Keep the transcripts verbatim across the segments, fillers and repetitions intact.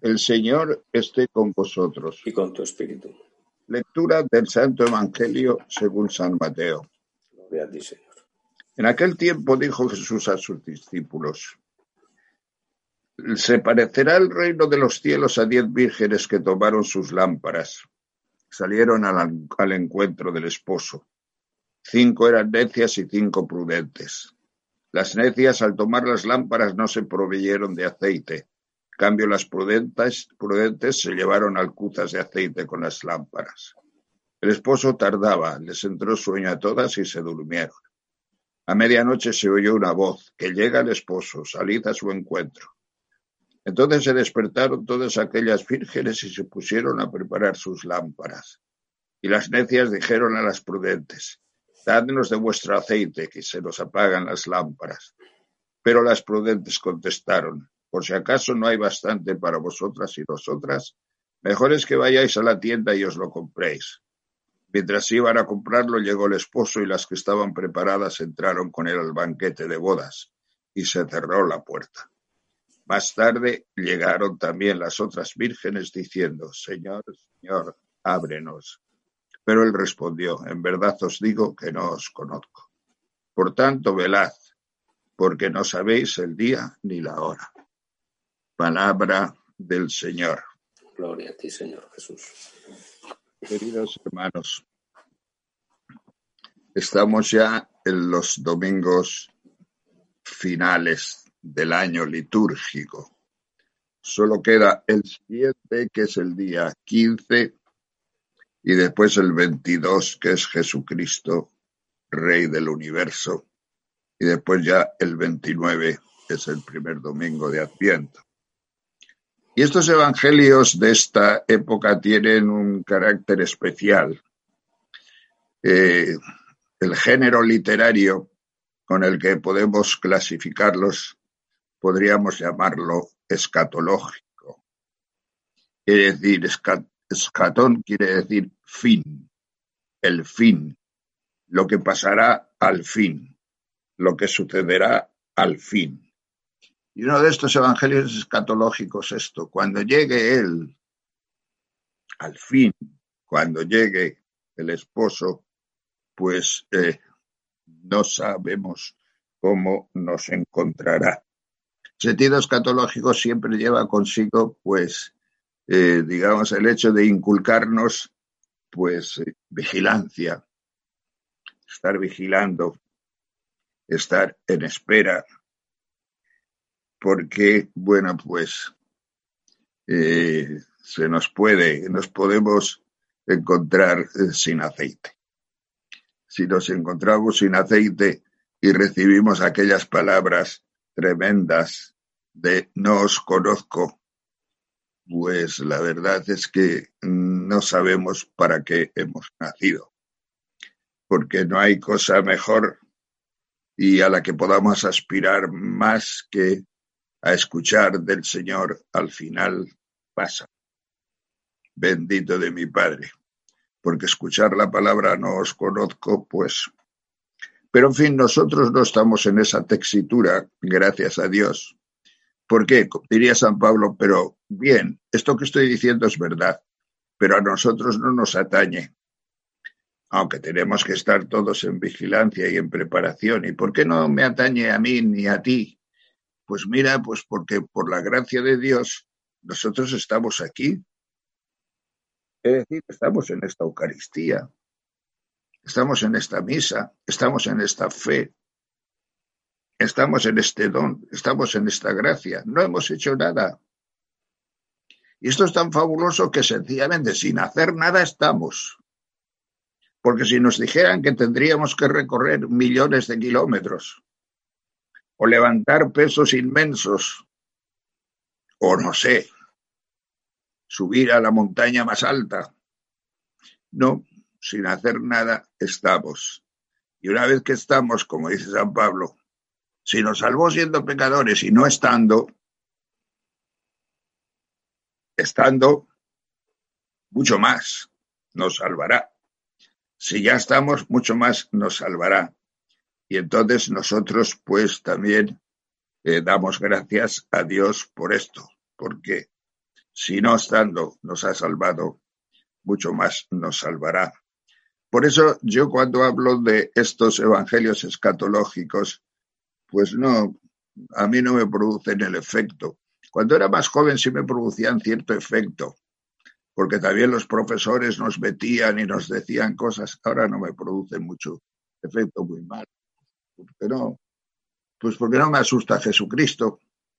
El Señor esté con vosotros. Y con tu espíritu. Lectura del Santo Evangelio según San Mateo. Gloria a ti, Señor. En aquel tiempo dijo Jesús a sus discípulos: se parecerá el reino de los cielos a diez vírgenes que tomaron sus lámparas. Salieron al, al encuentro del esposo. Cinco eran necias y cinco prudentes. Las necias, al tomar las lámparas, no se proveyeron de aceite. En cambio, las prudentes, prudentes se llevaron alcuzas de aceite con las lámparas. El esposo tardaba, les entró sueño a todas y se durmieron. A medianoche se oyó una voz: que llega el esposo, salid a su encuentro. Entonces se despertaron todas aquellas vírgenes y se pusieron a preparar sus lámparas. Y las necias dijeron a las prudentes: dadnos de vuestro aceite, que se nos apagan las lámparas. Pero las prudentes contestaron: por si acaso no hay bastante para vosotras y nosotras, mejor es que vayáis a la tienda y os lo compréis. Mientras iban a comprarlo, llegó el esposo y las que estaban preparadas entraron con él al banquete de bodas y se cerró la puerta. Más tarde llegaron también las otras vírgenes diciendo: Señor, Señor, ábrenos. Pero él respondió: en verdad os digo que no os conozco. Por tanto, velad, porque no sabéis el día ni la hora. Palabra del Señor. Gloria a ti, Señor Jesús. Queridos hermanos, estamos ya en los domingos finales del año litúrgico. Solo queda el siguiente, que es el día quince, y después el veintidós, que es Jesucristo, Rey del universo, y después ya el veintinueve, que es el primer domingo de Adviento. Y estos evangelios de esta época tienen un carácter especial. Eh, el género literario con el que podemos clasificarlos podríamos llamarlo escatológico. Quiere decir, escat, escatón quiere decir fin, el fin, lo que pasará al fin, lo que sucederá al fin. Y uno de estos evangelios escatológicos es esto: cuando llegue él, al fin, cuando llegue el esposo, pues eh, no sabemos cómo nos encontrará. El sentido escatológico siempre lleva consigo, pues, eh, digamos, el hecho de inculcarnos, pues, eh, vigilancia, estar vigilando, estar en espera, porque, bueno, pues, eh, se nos puede, nos podemos encontrar eh, sin aceite. Si nos encontramos sin aceite y recibimos aquellas palabras tremendas de no os conozco, pues la verdad es que no sabemos para qué hemos nacido, porque no hay cosa mejor y a la que podamos aspirar más que a escuchar del Señor: al final pasa. Bendito de mi Padre, porque escuchar la palabra no os conozco, pues... Pero en fin, nosotros no estamos en esa tesitura, gracias a Dios. ¿Por qué? Diría San Pablo: pero bien, esto que estoy diciendo es verdad, pero a nosotros no nos atañe. Aunque tenemos que estar todos en vigilancia y en preparación. ¿Y por qué no me atañe a mí ni a ti? Pues mira, pues porque por la gracia de Dios nosotros estamos aquí. Es decir, estamos en esta Eucaristía, estamos en esta misa, estamos en esta fe, estamos en este don, estamos en esta gracia. No hemos hecho nada. Y esto es tan fabuloso que sencillamente sin hacer nada estamos. Porque si nos dijeran que tendríamos que recorrer millones de kilómetros, o levantar pesos inmensos, o no sé, subir a la montaña más alta, no, sin hacer nada estamos. Y una vez que estamos, como dice San Pablo, si nos salvó siendo pecadores y no estando, estando, mucho más nos salvará. Si ya estamos, mucho más nos salvará. Y entonces nosotros pues también eh, damos gracias a Dios por esto, porque si no estando nos ha salvado, mucho más nos salvará. Por eso yo cuando hablo de estos evangelios escatológicos, pues no, a mí no me producen el efecto. Cuando era más joven sí me producían cierto efecto, porque también los profesores nos metían y nos decían cosas. Ahora no me producen mucho efecto, muy mal. Porque no, pues porque no me asusta Jesucristo.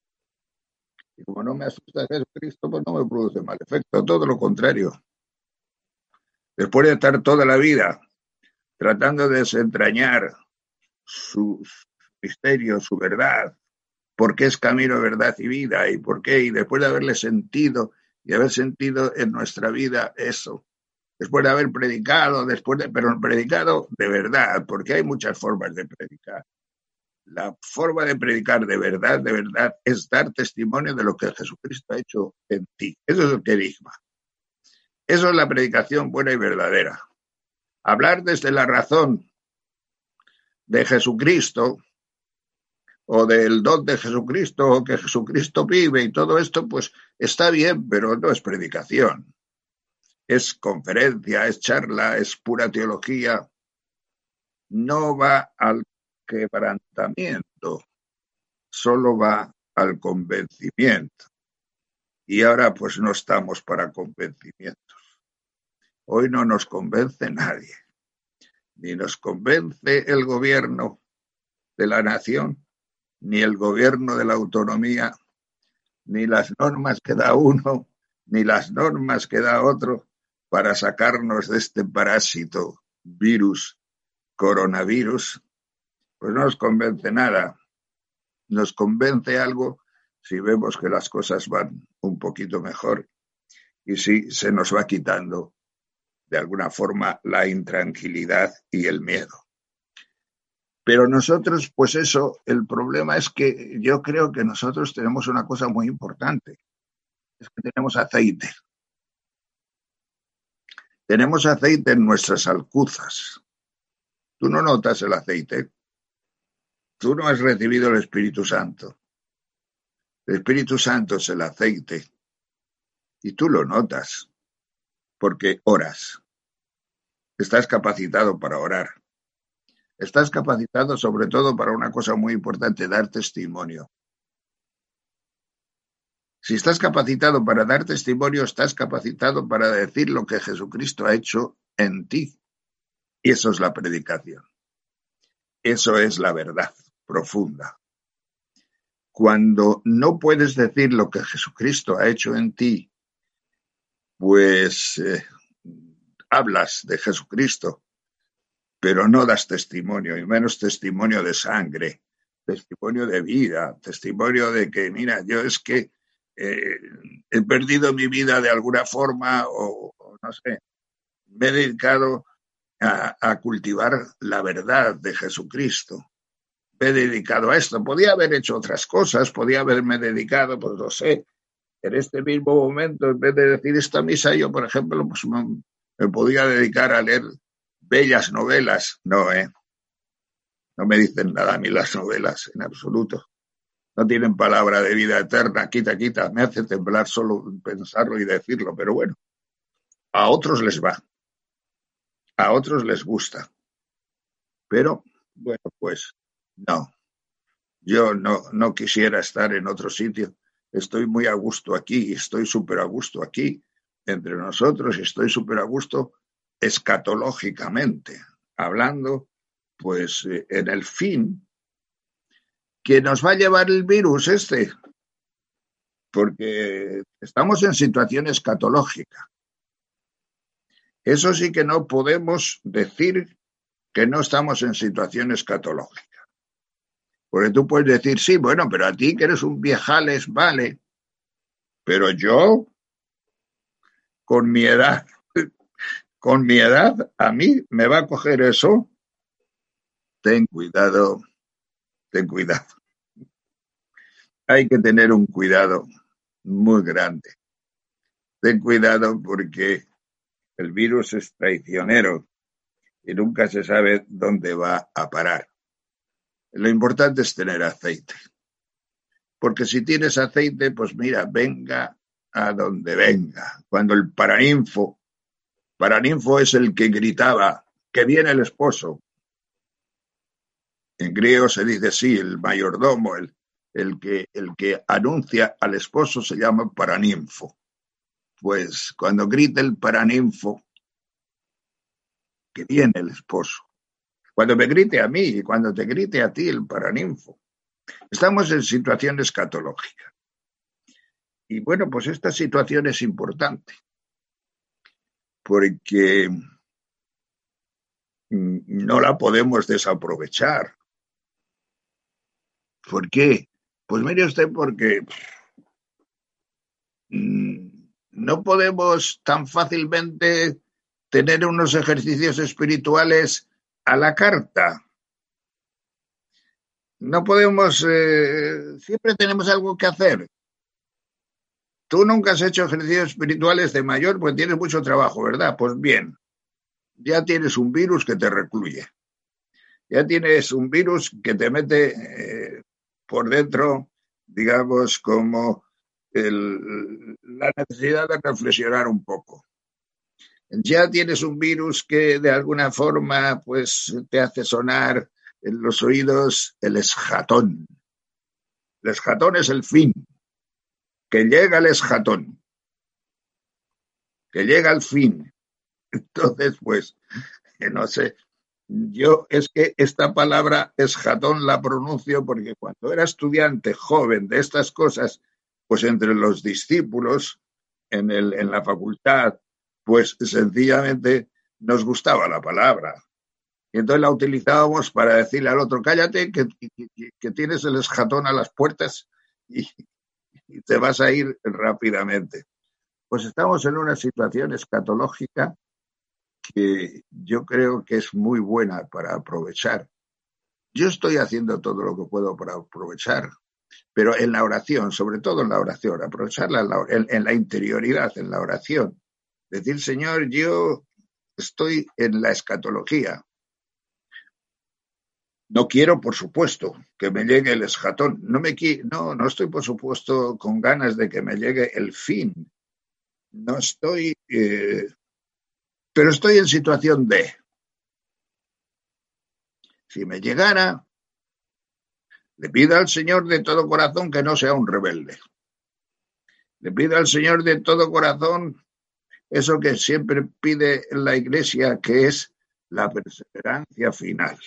Y como no me asusta Jesucristo, pues no me produce mal efecto, todo lo contrario. Después de estar toda la vida tratando de desentrañar su misterio, su verdad, por qué es camino, verdad y vida, y por qué, y después de haberle sentido y haber sentido en nuestra vida eso, después de haber predicado, después de, pero predicado de verdad, porque hay muchas formas de predicar. La forma de predicar de verdad, de verdad, es dar testimonio de lo que Jesucristo ha hecho en ti. Eso es el querigma. Eso es la predicación buena y verdadera. Hablar desde la razón de Jesucristo, o del don de Jesucristo, o que Jesucristo vive y todo esto, pues está bien, pero no es predicación. Es conferencia, es charla, es pura teología. No va al quebrantamiento, solo va al convencimiento. Y ahora pues no estamos para convencimientos. Hoy no nos convence nadie. Ni nos convence el gobierno de la nación, ni el gobierno de la autonomía, ni las normas que da uno, ni las normas que da otro para sacarnos de este parásito, virus, coronavirus. Pues no nos convence nada. Nos convence algo si vemos que las cosas van un poquito mejor y si se nos va quitando de alguna forma la intranquilidad y el miedo. Pero nosotros, pues eso, el problema es que yo creo que nosotros tenemos una cosa muy importante, es que tenemos aceite. Tenemos aceite en nuestras alcuzas. Tú no notas el aceite. Tú no has recibido el Espíritu Santo. El Espíritu Santo es el aceite. Y tú lo notas, porque oras. Estás capacitado para orar. Estás capacitado sobre todo para una cosa muy importante, dar testimonio. Si estás capacitado para dar testimonio, estás capacitado para decir lo que Jesucristo ha hecho en ti. Y eso es la predicación. Eso es la verdad profunda. Cuando no puedes decir lo que Jesucristo ha hecho en ti, pues eh, hablas de Jesucristo, pero no das testimonio, y menos testimonio de sangre, testimonio de vida, testimonio de que, mira, yo es que eh, he perdido mi vida de alguna forma, o, o no sé, me he dedicado a, a cultivar la verdad de Jesucristo. Me he dedicado a esto. Podía haber hecho otras cosas, podía haberme dedicado, pues no sé, en este mismo momento, en vez de decir esta misa, yo, por ejemplo, pues me, me podía dedicar a leer bellas novelas. No, ¿eh? No me dicen nada a mí las novelas, en absoluto. No tienen palabra de vida eterna, quita, quita. Me hace temblar solo pensarlo y decirlo, pero bueno, a otros les va. A otros les gusta. Pero, bueno, pues no. Yo no, no quisiera estar en otro sitio. Estoy muy a gusto aquí, estoy súper a gusto aquí, entre nosotros, y estoy súper a gusto escatológicamente, hablando, pues, eh, en el fin que nos va a llevar el virus este, porque estamos en situación escatológica. Eso sí que no podemos decir que no estamos en situación escatológica. Porque tú puedes decir, sí, bueno, pero a ti que eres un viejales, vale. Pero yo, con mi edad, con mi edad, a mí me va a coger eso. Ten cuidado, ten cuidado. Hay que tener un cuidado muy grande. Ten cuidado porque el virus es traicionero y nunca se sabe dónde va a parar. Lo importante es tener aceite. Porque si tienes aceite, pues mira, venga a donde venga. Cuando el paraninfo, paraninfo es el que gritaba, que viene el esposo. En griego se dice sí, el mayordomo, el, el, que, el que anuncia al esposo se llama paraninfo. Pues cuando grita el paraninfo, que viene el esposo. Cuando me grite a mí y cuando te grite a ti el paraninfo. Estamos en situación escatológica. Y bueno, pues esta situación es importante porque no la podemos desaprovechar. ¿Por qué? Pues mire usted, porque no podemos tan fácilmente tener unos ejercicios espirituales a la carta. No podemos, eh, siempre tenemos algo que hacer. Tú nunca has hecho ejercicios espirituales de mayor, pues tienes mucho trabajo, ¿verdad? Pues bien, ya tienes un virus que te recluye. Ya tienes un virus que te mete eh, por dentro, digamos, como el, la necesidad de reflexionar un poco. Ya tienes un virus que de alguna forma pues te hace sonar en los oídos el esjatón. El esjatón es el fin, que llega el esjatón, que llega el fin. Entonces, pues, no sé, yo es que esta palabra esjatón la pronuncio porque cuando era estudiante joven de estas cosas, pues entre los discípulos en, el, en la facultad, pues sencillamente nos gustaba la palabra. Y entonces la utilizábamos para decirle al otro, cállate, que, que, que tienes el esjatón a las puertas y, y te vas a ir rápidamente. Pues estamos en una situación escatológica que yo creo que es muy buena para aprovechar. Yo estoy haciendo todo lo que puedo para aprovechar, pero en la oración, sobre todo en la oración, aprovecharla en la, en, en la interioridad, en la oración. Decir, Señor, yo estoy en la escatología. No quiero, por supuesto, que me llegue el esjatón. No, me, no, no estoy, por supuesto, con ganas de que me llegue el fin. No estoy... Eh, pero estoy en situación de... Si me llegara, le pido al Señor de todo corazón que no sea un rebelde. Le pido al Señor de todo corazón eso que siempre pide la Iglesia, que es la perseverancia final.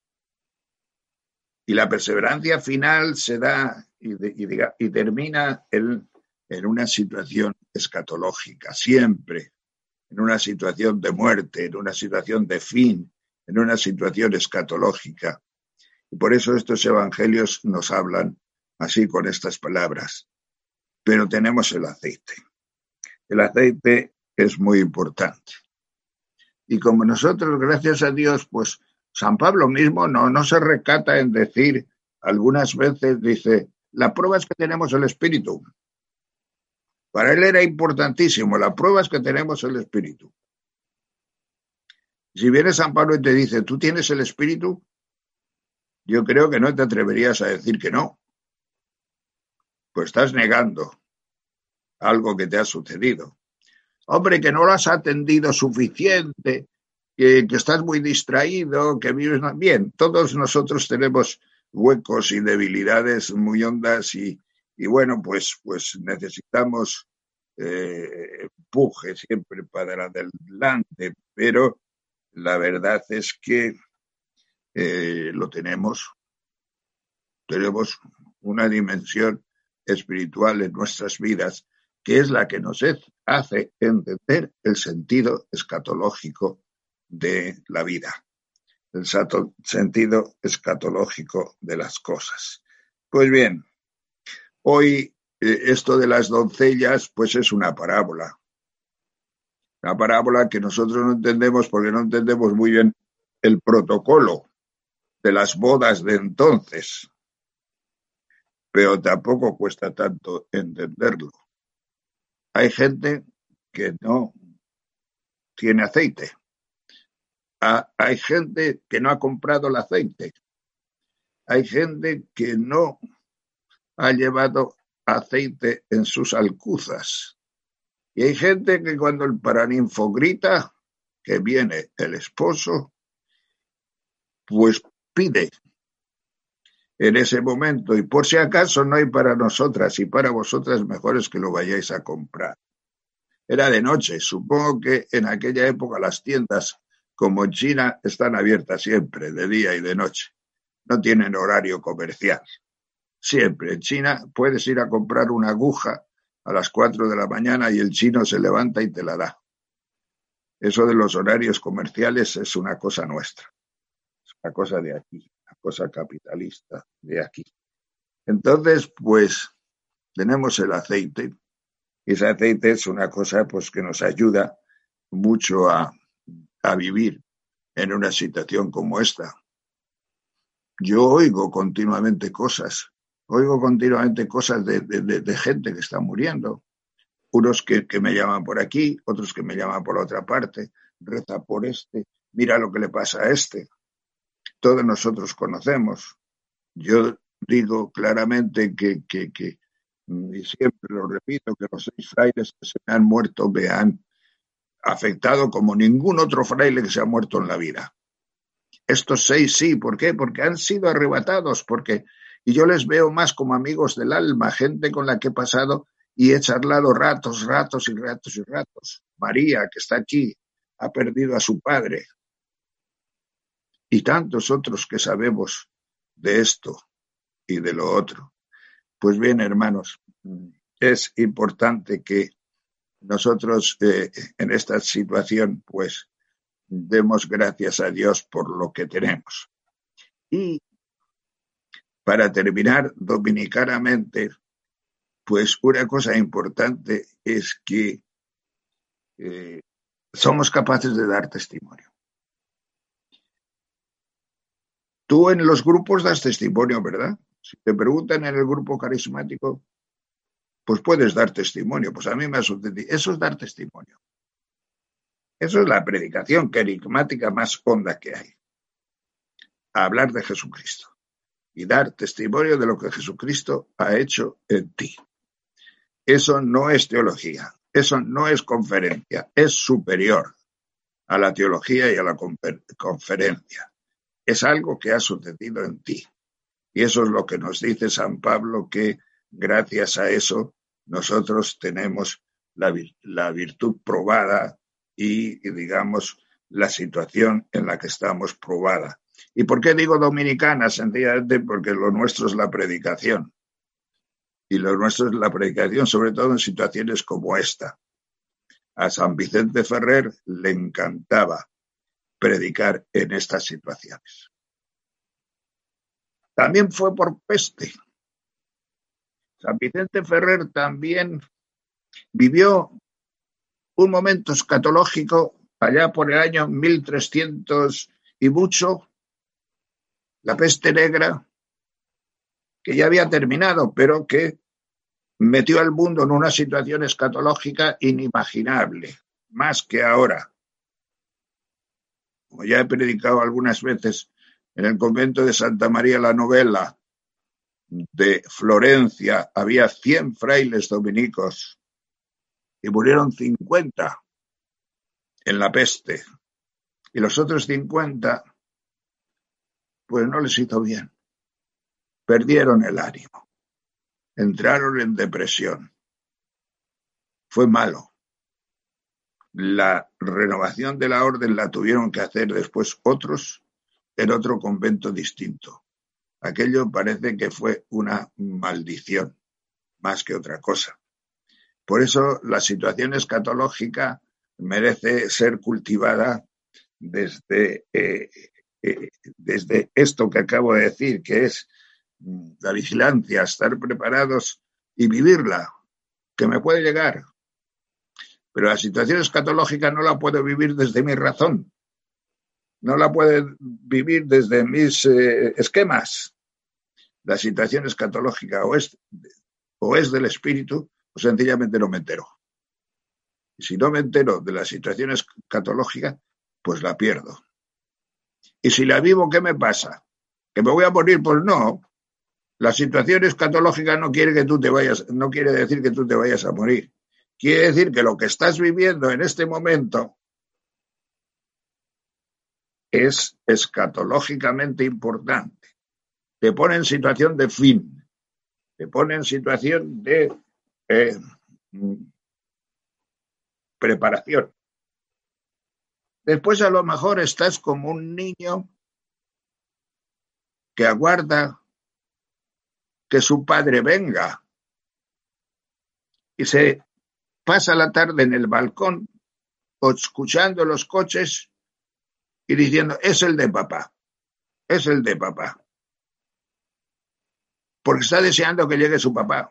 Y la perseverancia final se da y, de, y, diga, y termina en, en una situación escatológica, siempre en una situación de muerte, en una situación de fin, en una situación escatológica. Y por eso estos evangelios nos hablan así con estas palabras. Pero tenemos el aceite. El aceite es muy importante. Y como nosotros, gracias a Dios, pues San Pablo mismo no, no se recata en decir, algunas veces dice, la prueba es que tenemos el Espíritu. Para él era importantísimo, la prueba es que tenemos el Espíritu. Si viene San Pablo y te dice, ¿tú tienes el Espíritu? Yo creo que no te atreverías a decir que no. Pues estás negando algo que te ha sucedido. Hombre, que no lo has atendido suficiente, que, que estás muy distraído, que vives bien. Todos nosotros tenemos huecos y debilidades muy hondas y, y bueno, pues, pues necesitamos eh, empuje siempre para adelante, pero la verdad es que eh, lo tenemos. Tenemos una dimensión espiritual en nuestras vidas que es la que nos hace entender el sentido escatológico de la vida, el sentido escatológico de las cosas. Pues bien, hoy eh, esto de las doncellas pues es una parábola, una parábola que nosotros no entendemos porque no entendemos muy bien el protocolo de las bodas de entonces, pero tampoco cuesta tanto entenderlo. Hay gente que no tiene aceite. Hay gente que no ha comprado el aceite. Hay gente que no ha llevado aceite en sus alcuzas. Y hay gente que cuando el paraninfo grita que viene el esposo, pues pide en ese momento, y por si acaso no hay para nosotras y para vosotras, mejor es que lo vayáis a comprar. Era de noche, supongo que en aquella época las tiendas, como en China, están abiertas siempre, de día y de noche. No tienen horario comercial. Siempre en China puedes ir a comprar una aguja a las cuatro de la mañana y el chino se levanta y te la da. Eso de los horarios comerciales es una cosa nuestra, es una cosa de aquí, una cosa capitalista de aquí. Entonces, pues, tenemos el aceite, y ese aceite es una cosa pues que nos ayuda mucho a, a vivir en una situación como esta. Yo oigo continuamente cosas, oigo continuamente cosas de, de, de gente que está muriendo, unos que, que me llaman por aquí, otros que me llaman por otra parte, reza por este, mira lo que le pasa a este. Todos nosotros conocemos. Yo digo claramente que, que, que, y siempre lo repito, que los seis frailes que se me han muerto me han afectado como ningún otro fraile que se ha muerto en la vida. Estos seis sí, ¿por qué? Porque han sido arrebatados, porque y yo les veo más como amigos del alma, gente con la que he pasado y he charlado ratos, ratos y ratos y ratos. María, que está aquí, ha perdido a su padre. Y tantos otros que sabemos de esto y de lo otro. Pues bien, hermanos, es importante que nosotros eh, en esta situación, pues, demos gracias a Dios por lo que tenemos. Y para terminar dominicanamente, pues una cosa importante es que eh, somos capaces de dar testimonio. Tú en los grupos das testimonio, ¿verdad? Si te preguntan en el grupo carismático, pues puedes dar testimonio. Pues a mí me ha sucedido. Eso es dar testimonio. Eso es la predicación carismática más honda que hay. Hablar de Jesucristo y dar testimonio de lo que Jesucristo ha hecho en ti. Eso no es teología, eso no es conferencia, es superior a la teología y a la conferencia. Es algo que ha sucedido en ti. Y eso es lo que nos dice San Pablo, que gracias a eso nosotros tenemos la, la virtud probada y, y, digamos, la situación en la que estamos probada. ¿Y por qué digo dominicana? Sencillamente porque lo nuestro es la predicación. Y lo nuestro es la predicación, sobre todo en situaciones como esta. A San Vicente Ferrer le encantaba predicar en estas situaciones. También fue por peste. San Vicente Ferrer también vivió un momento escatológico allá por el año mil trescientos y mucho, la peste negra, que ya había terminado, pero que metió al mundo en una situación escatológica inimaginable, más que ahora. Como ya he predicado algunas veces, en el convento de Santa María la Novella de Florencia había cien frailes dominicos y murieron cincuenta en la peste. Y los otros cincuenta, pues no les hizo bien. Perdieron el ánimo. Entraron en depresión. Fue malo. La renovación de la orden la tuvieron que hacer después otros en otro convento distinto. Aquello parece que fue una maldición, más que otra cosa. Por eso la situación escatológica merece ser cultivada desde, eh, eh, desde esto que acabo de decir, que es la vigilancia, estar preparados y vivirla, que me puede llegar. Pero la situación escatológica no la puedo vivir desde mi razón, no la puedo vivir desde mis eh, esquemas. La situación escatológica o es, o es del espíritu o sencillamente no me entero. Y si no me entero de la situación escatológica, pues la pierdo. Y si la vivo, ¿qué me pasa? ¿Que me voy a morir? Pues no. La situación escatológica no quiere que tú te vayas, no quiere decir que tú te vayas a morir. Quiere decir que lo que estás viviendo en este momento es escatológicamente importante. Te pone en situación de fin, te pone en situación de eh, preparación. Después a lo mejor estás como un niño que aguarda que su padre venga y se pasa la tarde en el balcón escuchando los coches y diciendo, es el de papá, es el de papá. Porque está deseando que llegue su papá.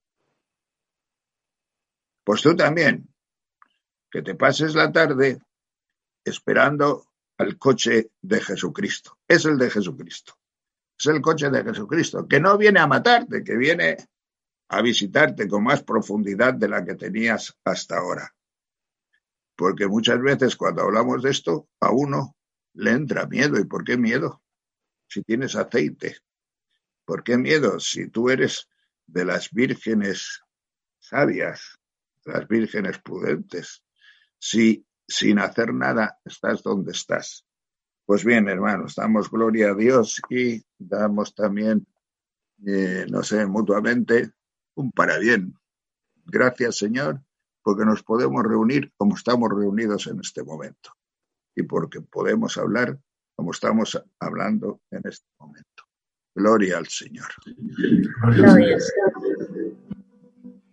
Pues tú también, que te pases la tarde esperando al coche de Jesucristo. Es el de Jesucristo. Es el coche de Jesucristo, que no viene a matarte, que viene a visitarte con más profundidad de la que tenías hasta ahora. Porque muchas veces cuando hablamos de esto, a uno le entra miedo. ¿Y por qué miedo? Si tienes aceite. ¿Por qué miedo? Si tú eres de las vírgenes sabias, las vírgenes prudentes, si sin hacer nada estás donde estás. Pues bien, hermanos, damos gloria a Dios y damos también, eh, no sé, mutuamente un parabién. Gracias, Señor, porque nos podemos reunir como estamos reunidos en este momento y porque podemos hablar como estamos hablando en este momento. Gloria al Señor. Gloria.